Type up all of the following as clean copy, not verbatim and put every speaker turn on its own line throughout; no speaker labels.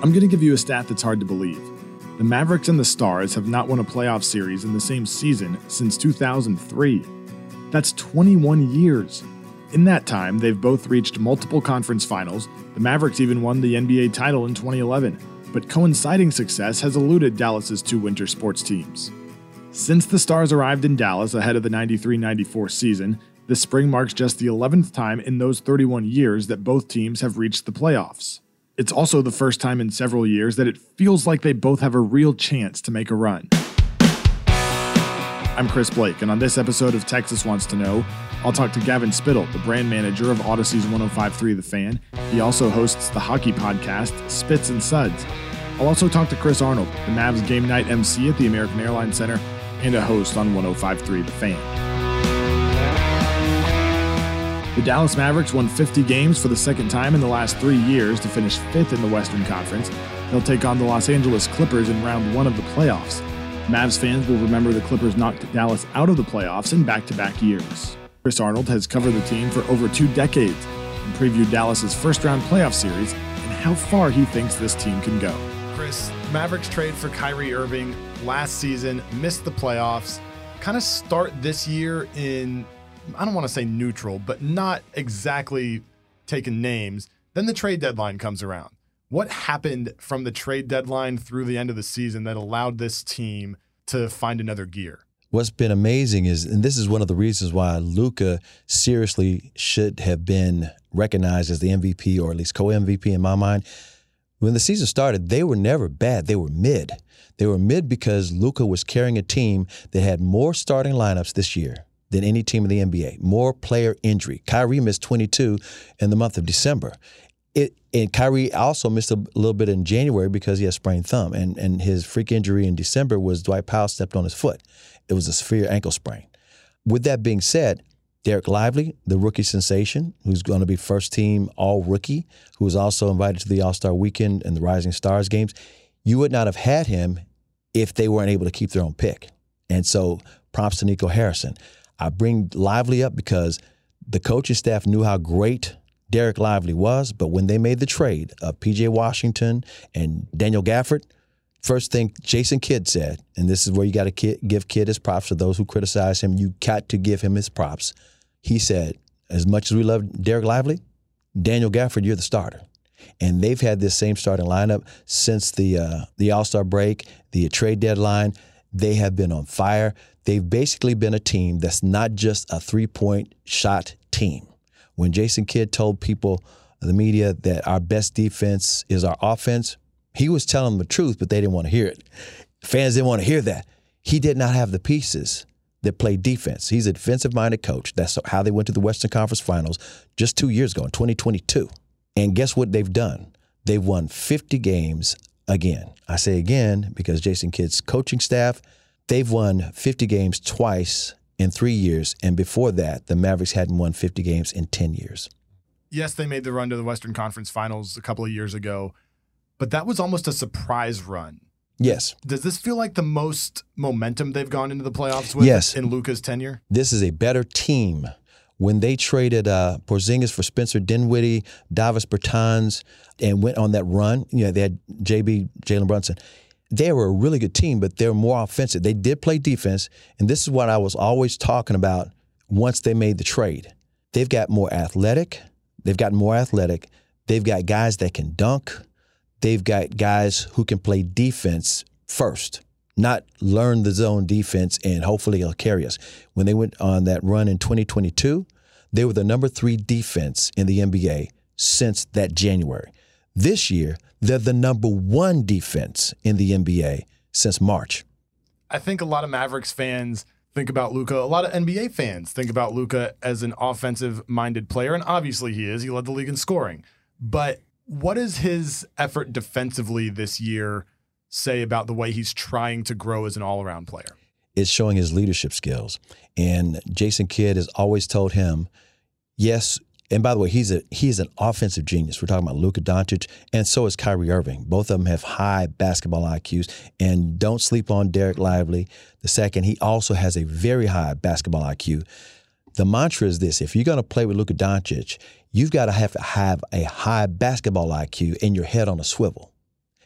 I'm going to give you a stat that's hard to believe. The Mavericks and the Stars have not won a playoff series in the same season since 2003. That's 21 years. In that time, they've both reached multiple conference finals. The Mavericks even won the NBA title in 2011, but coinciding success has eluded Dallas's two winter sports teams. Since the Stars arrived in Dallas ahead of the 93-94 season, this spring marks just the 11th time in those 31 years that both teams have reached the playoffs. It's also the first time in several years that it feels like they both have a real chance to make a run. I'm Chris Blake, and on this episode of Texas Wants to Know, I'll talk to Gavin Spittle, the brand manager of Audacy's 105.3 The Fan. He also hosts the hockey podcast Spits and Suds. I'll also talk to Chris Arnold, the Mavs game night MC at the American Airlines Center and a host on 105.3 The Fan. The Dallas Mavericks won 50 games for the second time in the last 3 years to finish 5th in the Western Conference. They'll take on the Los Angeles Clippers in round 1 of the playoffs. Mavs fans will remember the Clippers knocked Dallas out of the playoffs in back-to-back years. Chris Arnold has covered the team for over 2 decades and previewed Dallas's first-round playoff series and how far he thinks this team can go. Chris, Mavericks trade for Kyrie Irving last season, missed the playoffs, kind of start this year in, I don't want to say neutral, but not exactly taking names. Then the trade deadline comes around. What happened from the trade deadline through the end of the season that allowed this team to find another gear?
What's been amazing is, and this is one of the reasons why Luka seriously should have been recognized as the MVP, or at least co-MVP in my mind. When the season started, they were never bad. They were mid. They were mid because Luka was carrying a team that had more starting lineups this year than any team in the NBA, more player injury. Kyrie missed 22 in the month of December. And Kyrie also missed a little bit in January because he had sprained thumb. And his freak injury in December was Dwight Powell stepped on his foot. It was a severe ankle sprain. With that being said, Derek Lively, the rookie sensation, who's going to be first-team all-rookie, who was also invited to the All-Star Weekend and the Rising Stars games, you would not have had him if they weren't able to keep their own pick. And so props to Nico Harrison. I bring Lively up because the coaching staff knew how great Derek Lively was, but when they made the trade of P.J. Washington and Daniel Gafford, first thing Jason Kidd said, and this is where you got to give Kidd his props to those who criticize him, you got to give him his props. He said, as much as we love Derek Lively, Daniel Gafford, you're the starter. And they've had this same starting lineup since the All-Star break, the trade deadline. They have been on fire. They've basically been a team that's not just a three-point shot team. When Jason Kidd told people, the media, that our best defense is our offense, he was telling them the truth, but they didn't want to hear it. Fans didn't want to hear that. He did not have the pieces that play defense. He's a defensive-minded coach. That's how they went to the Western Conference Finals just 2 years ago in 2022. And guess what they've done? They've won 50 games again. I say again because Jason Kidd's coaching staff, they've won 50 games twice in 3 years, and before that, the Mavericks hadn't won 50 games in 10 years.
Yes, they made the run to the Western Conference Finals a couple of years ago, but that was almost a surprise run.
Yes.
Does this feel like the most momentum they've gone into the playoffs with in Luka's tenure? This
is a better team. When they traded Porzingis for Spencer Dinwiddie, Davis Bertans, and went on that run, they had Jalen Brunson. They were a really good team, but they were more offensive. They did play defense, and this is what I was always talking about once they made the trade. They've got more athletic. They've gotten more athletic. They've got guys that can dunk. They've got guys who can play defense first, not learn the zone defense and hopefully it'll carry us. When they went on that run in 2022, they were the number 3 defense in the NBA since that January. This year, they're the number 1 defense in the NBA since March.
I think a lot of Mavericks fans think about Luka. A lot of NBA fans think about Luka as an offensive-minded player, and obviously he is. He led the league in scoring. But what does his effort defensively this year say about the way he's trying to grow as an all-around player?
It's showing his leadership skills. And Jason Kidd has always told him, yes. And by the way, he's an offensive genius. We're talking about Luka Doncic, and so is Kyrie Irving. Both of them have high basketball IQs. And don't sleep on Derek Lively. The second, he also has a very high basketball IQ. The mantra is this: if you're going to play with Luka Doncic, you've got to have a high basketball IQ and your head on a swivel.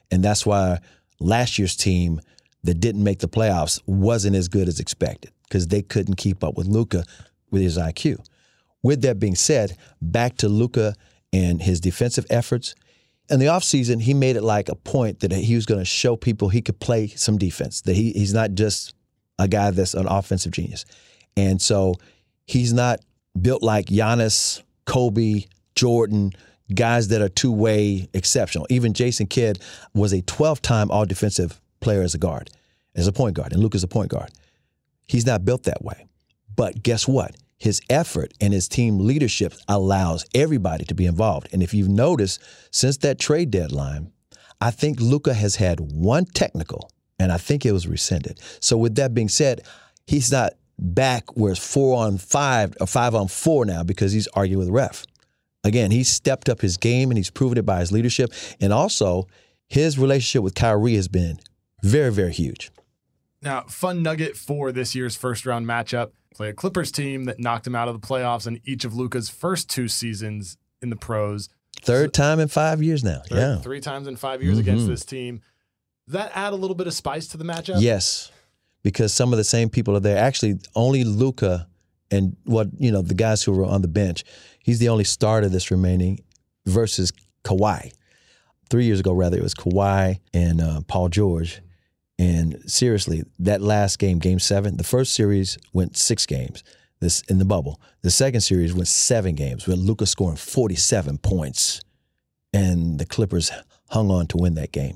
And that's why last year's team that didn't make the playoffs wasn't as good as expected because they couldn't keep up with Luka with his IQ. With that being said, back to Luka and his defensive efforts. In the offseason, he made it like a point that he was going to show people he could play some defense, that he's not just a guy that's an offensive genius. And so he's not built like Giannis, Kobe, Jordan, guys that are two-way exceptional. Even Jason Kidd was a 12-time all-defensive player as a guard, as a point guard, and Luka's a point guard. He's not built that way. But guess what? His effort and his team leadership allows everybody to be involved. And if you've noticed, since that trade deadline, I think Luka has had one technical, and I think it was rescinded. So with that being said, he's not back where it's 4-on-5 or 5-on-4 now because he's arguing with the ref. Again, he's stepped up his game, and he's proven it by his leadership. And also, his relationship with Kyrie has been very, very huge.
Now, fun nugget for this year's first-round matchup. Play a Clippers team that knocked him out of the playoffs in each of Luka's first 2 seasons in the pros.
Third time in 5 years now. Yeah.
3 times in 5 years against this team. Does that add a little bit of spice to the matchup?
Yes, because some of the same people are there. Actually, only Luka and the guys who were on the bench, he's the only starter that's remaining versus Kawhi. 3 years ago, rather, it was Kawhi and Paul George. And seriously, that last game, Game 7, the first series went 6 games this in the bubble. The second series went 7 games with Luka scoring 47 points. And the Clippers hung on to win that game.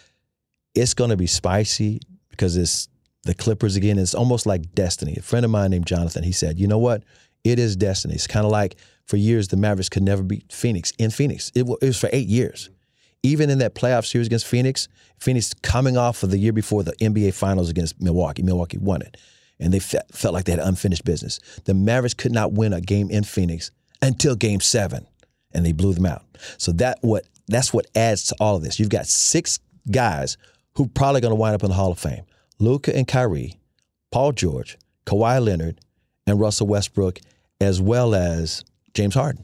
It's going to be spicy because it's the Clippers again. It's almost like destiny. A friend of mine named Jonathan, he said, you know what? It is destiny. It's kind of like for years the Mavericks could never beat Phoenix in Phoenix. It was for 8 years. Even in that playoff series against Phoenix coming off of the year before the NBA Finals against Milwaukee. Milwaukee won it. And they felt like they had unfinished business. The Mavericks could not win a game in Phoenix until Game 7, and they blew them out. So that's what adds to all of this. You've got 6 guys who are probably going to wind up in the Hall of Fame. Luka and Kyrie, Paul George, Kawhi Leonard, and Russell Westbrook, as well as James Harden.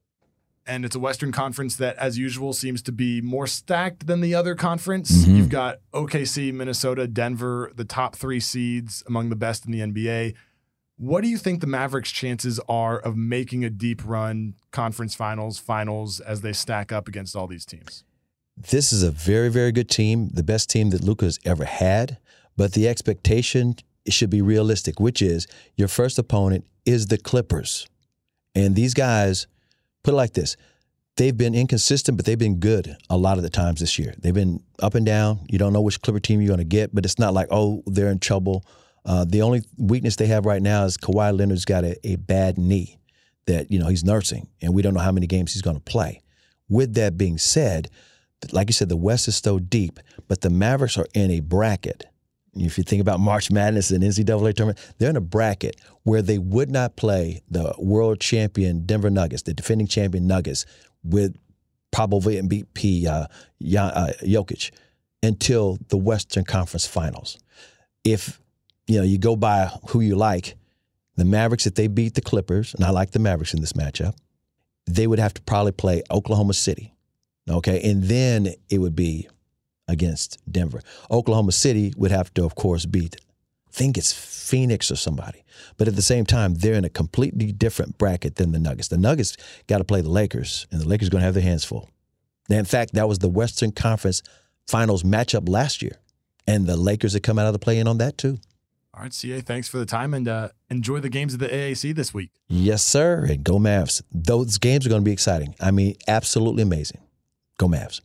And it's a Western Conference that, as usual, seems to be more stacked than the other conference. You've got OKC, Minnesota, Denver, the top 3 seeds among the best in the NBA. What do you think the Mavericks' chances are of making a deep run, conference finals, as they stack up against all these teams?
This is a very, very good team, the best team that Luka has ever had. But the expectation should be realistic, which is your first opponent is the Clippers. And these guys, put it like this, they've been inconsistent, but they've been good a lot of the times this year. They've been up and down. You don't know which Clipper team you're going to get, but it's not like, oh, they're in trouble. The only weakness they have right now is Kawhi Leonard's got a bad knee that, he's nursing, and we don't know how many games he's going to play. With that being said, like you said, the West is so deep, but the Mavericks are in a bracket. If you think about March Madness and NCAA tournament, they're in a bracket where they would not play the world champion Denver Nuggets, the defending champion Nuggets, with probable MVP Jokic until the Western Conference Finals. If you go by who you like, the Mavericks, if they beat the Clippers, and I like the Mavericks in this matchup, they would have to probably play Oklahoma City. Okay, and then it would be against Denver. Oklahoma City would have to, of course, beat, I think it's Phoenix or somebody. But at the same time, they're in a completely different bracket than the Nuggets. The Nuggets got to play the Lakers, and the Lakers are going to have their hands full. And in fact, that was the Western Conference Finals matchup last year, and the Lakers had come out of the play-in on that too.
All right, CA, thanks for the time, and enjoy the games of the AAC this week.
Yes, sir, and go Mavs. Those games are going to be exciting. I mean, absolutely amazing. Go Mavs.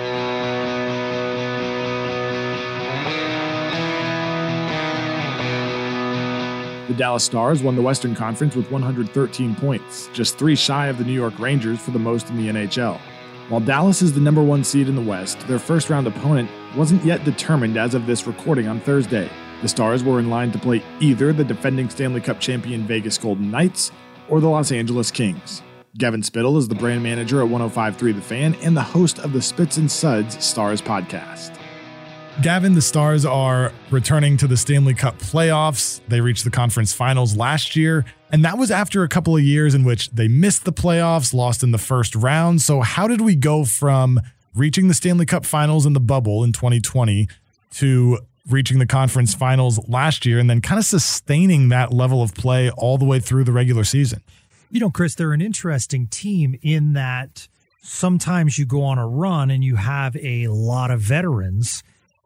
The Dallas Stars won the Western Conference with 113 points, just 3 shy of the New York Rangers for the most in the NHL. While Dallas is the number 1 seed in the West, their first-round opponent wasn't yet determined as of this recording on Thursday. The Stars were in line to play either the defending Stanley Cup champion Vegas Golden Knights or the Los Angeles Kings. Gavin Spittle is the brand manager at 105.3 The Fan and the host of the Spits and Suds Stars podcast. Gavin, the Stars are returning to the Stanley Cup playoffs. They reached the conference finals last year, and that was after a couple of years in which they missed the playoffs, lost in the first round. So how did we go from reaching the Stanley Cup Finals in the bubble in 2020 to reaching the conference finals last year and then kind of sustaining that level of play all the way through the regular season.
You know, Chris, they're an interesting team in that sometimes you go on a run and you have a lot of veterans,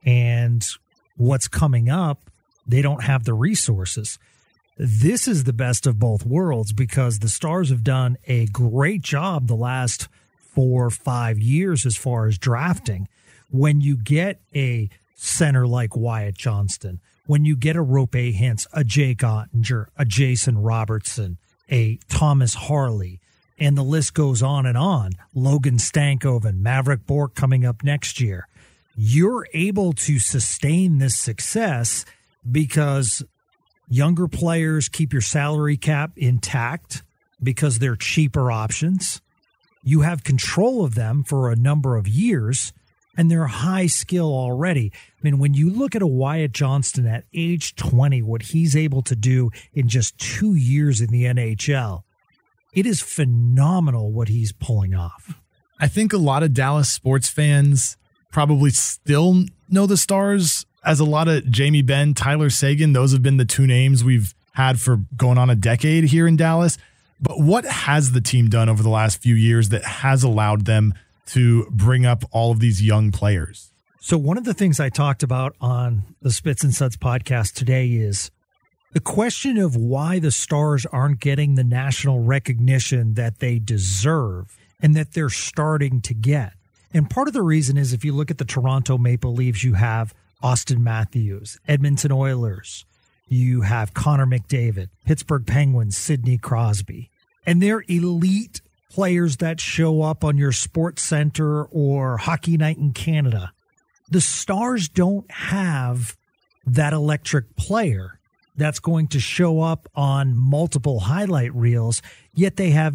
and what's coming up, they don't have the resources. This is the best of both worlds because the Stars have done a great job the last 4 or 5 years as far as drafting. When you get a center like Wyatt Johnston, when you get a Roope Hintz, a Jake Ottinger, a Jason Robertson, a Thomas Harley, and the list goes on and on. Logan Stankoven, Maverick Bourque coming up next year. You're able to sustain this success because younger players keep your salary cap intact because they're cheaper options. You have control of them for a number of years, and they're high skill already. I mean, when you look at a Wyatt Johnston at age 20, what he's able to do in just 2 years in the NHL, it is phenomenal what he's pulling off.
I think a lot of Dallas sports fans probably still know the Stars as a lot of Jamie Benn, Tyler Seguin. Those have been the two names we've had for going on a decade here in Dallas. But what has the team done over the last few years that has allowed them to bring up all of these young players?
So one of the things I talked about on the Spits and Suds podcast today is the question of why the Stars aren't getting the national recognition that they deserve and that they're starting to get. And part of the reason is if you look at the Toronto Maple Leafs, you have Austin Matthews, Edmonton Oilers, you have Connor McDavid, Pittsburgh Penguins, Sidney Crosby, and they're elite players that show up on your Sports Center or Hockey Night in Canada. The Stars don't have that electric player that's going to show up on multiple highlight reels, yet they have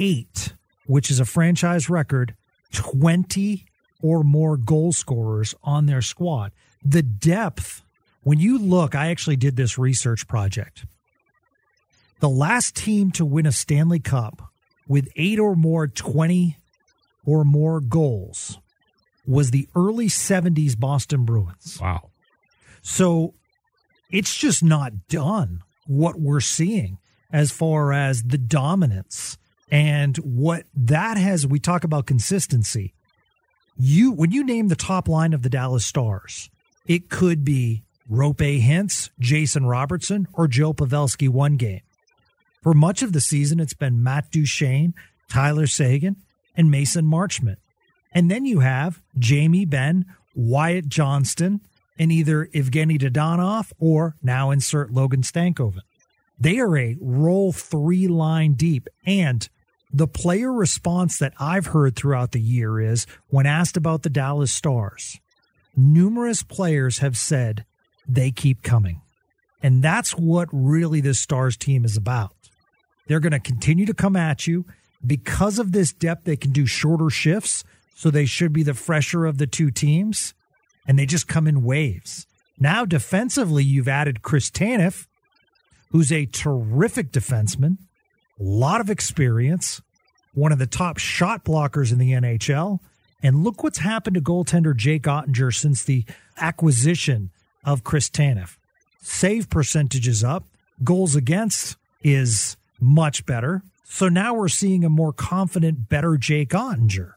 8, which is a franchise record, 20 or more goal scorers on their squad. The depth, when you look, I actually did this research project. The last team to win a Stanley Cup with 8 or more 20 or more goals was the early 70s Boston Bruins.
Wow.
So it's just not done what we're seeing as far as the dominance and what that has. We talk about consistency. When you name the top line of the Dallas Stars, it could be Roope Hintz, Jason Robertson, or Joe Pavelski one game. For much of the season, it's been Matt Duchene, Tyler Seguin, and Mason Marchment. And then you have Jamie Benn, Wyatt Johnston, and either Evgeny Dadonov or now insert Logan Stankoven. They are a roll 3-line deep. And the player response that I've heard throughout the year is when asked about the Dallas Stars, numerous players have said they keep coming. And that's what really this Stars team is about. They're going to continue to come at you. Because of this depth, they can do shorter shifts, so they should be the fresher of the two teams, and they just come in waves. Now, defensively, you've added Chris Tanev, who's a terrific defenseman, a lot of experience, one of the top shot blockers in the NHL, and look what's happened to goaltender Jake Ottinger since the acquisition of Chris Tanev. Save percentage is up. Goals against is much better. So now we're seeing a more confident, better Jake Ottinger.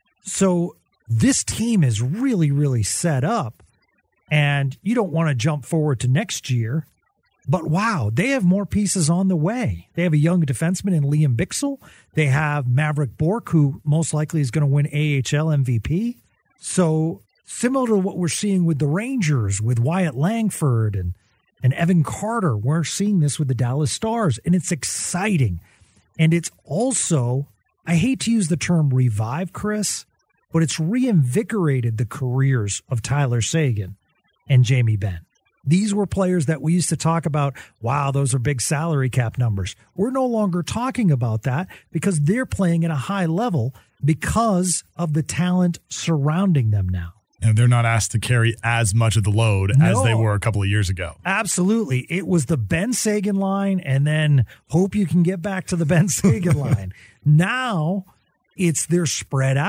So this team is really, really set up. And you don't want to jump forward to next year. But wow, they have more pieces on the way. They have a young defenseman in Liam Bichsel. They have Maverick Bourque, who most likely is going to win AHL MVP. So similar to what we're seeing with the Rangers, with Wyatt Langford and Evan Carter, we're seeing this with the Dallas Stars. And it's exciting. And it's also, I hate to use the term revive, Chris, but it's reinvigorated the careers of Tyler Seguin and Jamie Benn. These were players that we used to talk about, wow, those are big salary cap numbers. We're no longer talking about that because they're playing at a high level because of the talent surrounding them now.
And they're not asked to carry as much of the load as they were a couple of years ago.
Absolutely. It was the Benn Seguin line, and then hope you can get back to the Benn Seguin line. Now they're spread out.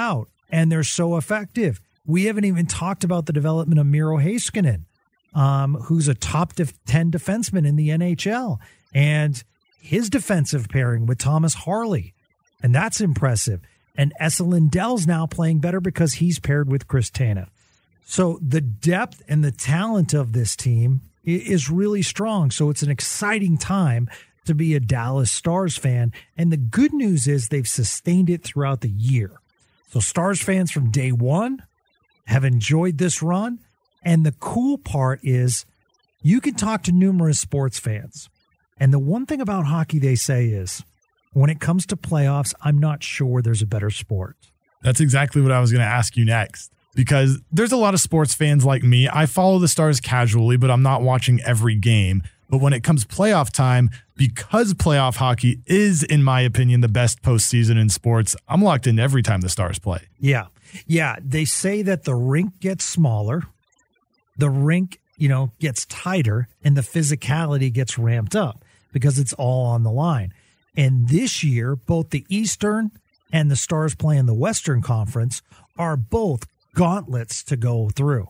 and they're so effective. We haven't even talked about the development of Miro Heiskanen, who's a top 10 defenseman in the NHL, and his defensive pairing with Thomas Harley, and that's impressive. And Esa Lindell's now playing better because he's paired with Chris Tanev. So the depth and the talent of this team is really strong. So it's an exciting time to be a Dallas Stars fan. And the good news is they've sustained it throughout the year. So Stars fans from day one have enjoyed this run. And the cool part is you can talk to numerous sports fans. And the one thing about hockey they say is when it comes to playoffs, I'm not sure there's a better sport.
That's exactly what I was going to ask you next. Because there's a lot of sports fans like me. I follow the Stars casually, but I'm not watching every game. But when it comes playoff time, because playoff hockey is, in my opinion, the best postseason in sports, I'm locked in every time the Stars play.
Yeah. They say that the rink gets smaller, the rink, gets tighter, and the physicality gets ramped up because it's all on the line. And this year, both the Eastern and the Stars playing the Western Conference are both gauntlets to go through.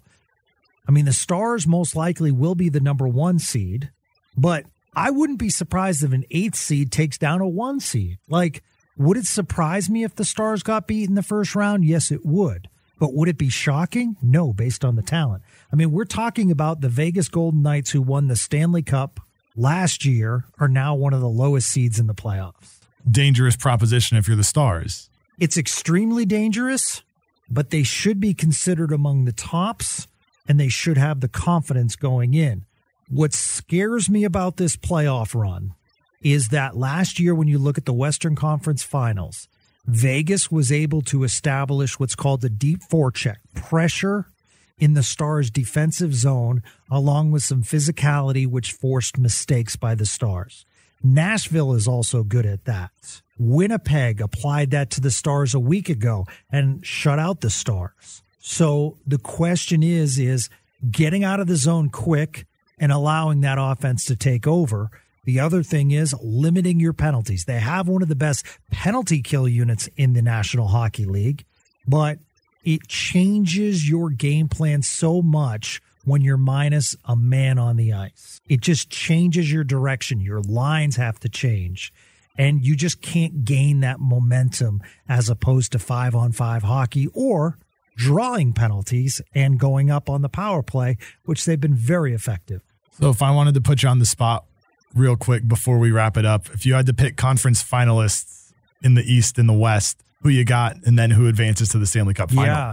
I mean, the Stars most likely will be the number 1 seed, but I wouldn't be surprised if an 8th seed takes down a 1 seed. Like, would it surprise me if the Stars got beat in the first round? Yes, it would. But would it be shocking? No, based on the talent. I mean, we're talking about the Vegas Golden Knights, who won the Stanley Cup last year, are now one of the lowest seeds in the playoffs.
Dangerous proposition if you're the Stars.
It's extremely dangerous, but they should be considered among the tops, and they should have the confidence going in. What scares me about this playoff run is that last year, when you look at the Western Conference Finals, Vegas was able to establish what's called the deep forecheck, pressure in the Stars' defensive zone, along with some physicality, which forced mistakes by the Stars. Nashville is also good at that. Winnipeg applied that to the Stars a week ago and shut out the Stars. So the question is getting out of the zone quick and allowing that offense to take over. The other thing is limiting your penalties. They have one of the best penalty kill units in the National Hockey League, but it changes your game plan so much when you're minus a man on the ice. It just changes your direction. Your lines have to change, and you just can't gain that momentum as opposed to 5-on-5 hockey or drawing penalties and going up on the power play, which they've been very effective.
So if I wanted to put you on the spot real quick before we wrap it up, if you had to pick conference finalists in the East and the West, who you got, and then who advances to the Stanley Cup final?
Yeah.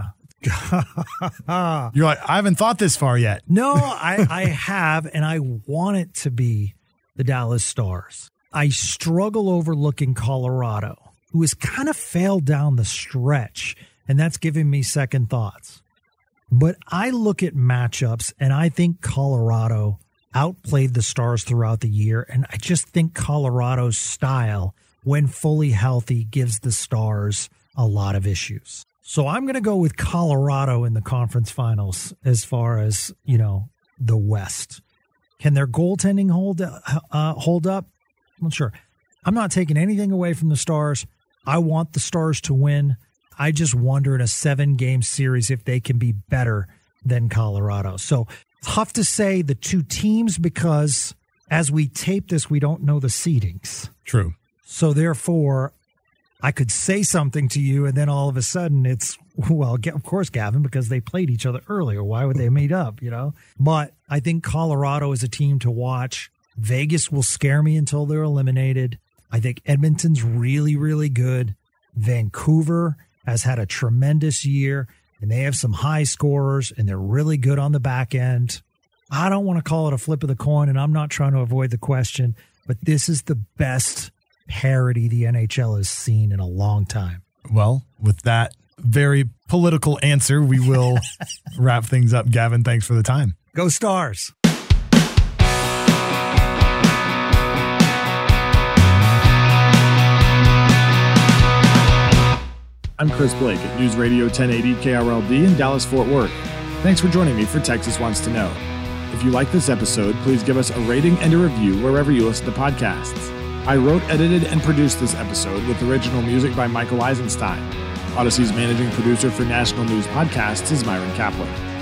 You're like, I haven't thought this far yet.
No, I have, and I want it to be the Dallas Stars. I struggle overlooking Colorado, who has kind of failed down the stretch, and that's giving me second thoughts. But I look at matchups, and I think Colorado outplayed the Stars throughout the year, and I just think Colorado's style, when fully healthy, gives the Stars a lot of issues. So I'm going to go with Colorado in the conference finals as far as, the West. Can their goaltending hold up? I'm not sure. I'm not taking anything away from the Stars. I want the Stars to win. I just wonder in a 7-game series if they can be better than Colorado. So tough to say the two teams because as we tape this, we don't know the seedings.
True.
So therefore, I could say something to you, and then all of a sudden it's, well, of course, Gavin, because they played each other earlier. Why would they meet up, But I think Colorado is a team to watch. Vegas will scare me until they're eliminated. I think Edmonton's really, really good. Vancouver has had a tremendous year, and they have some high scorers, and they're really good on the back end. I don't want to call it a flip of the coin, and I'm not trying to avoid the question, but this is the best parity the NHL has seen in a long time.
Well, with that very political answer, we will wrap things up. Gavin, thanks for the time.
Go Stars.
I'm Chris Blake at News Radio 1080 KRLD in Dallas-Fort Worth. Thanks for joining me for Texas Wants to Know. If you like this episode, please give us a rating and a review wherever you listen to podcasts. I wrote, edited, and produced this episode with original music by Michael Eisenstein. Odyssey's managing producer for National News Podcasts is Myron Kaplan.